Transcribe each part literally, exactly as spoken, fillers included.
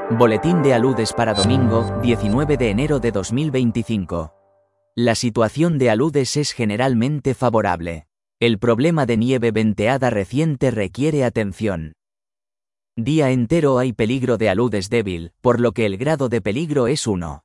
Boletín de aludes para domingo, diecinueve de enero de dos mil veinticinco. La situación de aludes es generalmente favorable. El problema de nieve venteada reciente requiere atención. Día entero hay peligro de aludes débil, por lo que el grado de peligro es uno.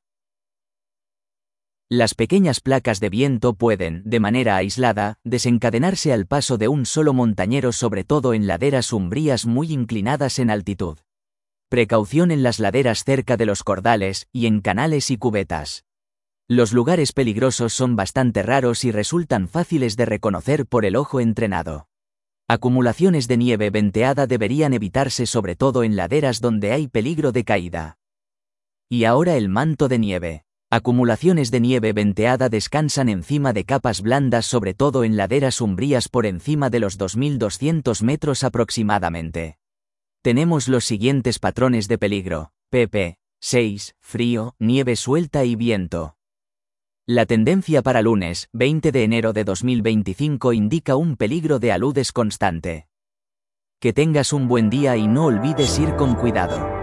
Las pequeñas placas de viento pueden, de manera aislada, desencadenarse al paso de un solo montañero, sobre todo en laderas umbrías muy inclinadas en altitud. Precaución en las laderas cerca de los cordales, y en canales y cubetas. Los lugares peligrosos son bastante raros y resultan fáciles de reconocer por el ojo entrenado. Acumulaciones de nieve venteada deberían evitarse, sobre todo en laderas donde hay peligro de caída. Y ahora el manto de nieve. Acumulaciones de nieve venteada descansan encima de capas blandas, sobre todo en laderas umbrías por encima de los dos mil doscientos metros aproximadamente. Tenemos los siguientes patrones de peligro: P P seis, frío, nieve suelta y viento. La tendencia para lunes, veinte de enero de dos mil veinticinco, indica un peligro de aludes constante. Que tengas un buen día y no olvides ir con cuidado.